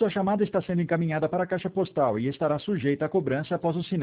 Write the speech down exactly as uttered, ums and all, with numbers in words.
Sua chamada está sendo encaminhada para a caixa postal e estará sujeita a cobrança após o sinal.